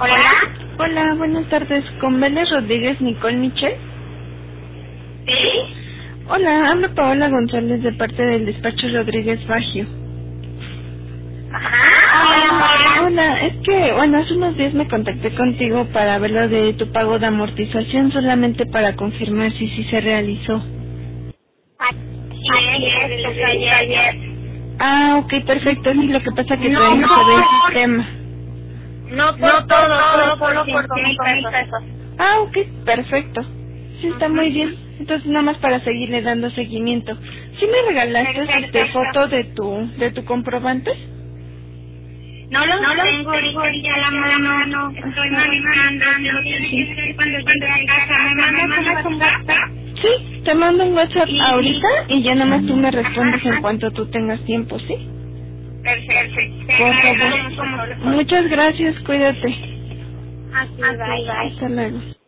Hola. Hola, buenas tardes. ¿Con Vélez Rodríguez Nicole Michel? ¿Sí? Hola, hablo Paola González de parte del despacho Rodríguez Baggio. Ajá. Hola. Hola, es que, hace unos días me contacté contigo para ver lo de tu pago de amortización, solamente para confirmar si sí se realizó. Ayer. Ah, ok, perfecto. Sí, lo que pasa que No, todavía no se ve el sistema. No todo por 5,000 pesos. Ah, ok, perfecto. Sí, está muy bien. Entonces, nada más para seguirle dando seguimiento. ¿Sí me regalaste foto de tu comprobante? No lo tengo ahorita a la mano. Estoy manejando. Cuando llegue a casa, ¿me mandas un WhatsApp? Sí, te mando un WhatsApp ahorita y ya nada más tú me respondes en cuanto tú tengas tiempo, ¿sí? Perfecto. Por favor. Muchas gracias, cuídate. Así, bye. Hasta luego.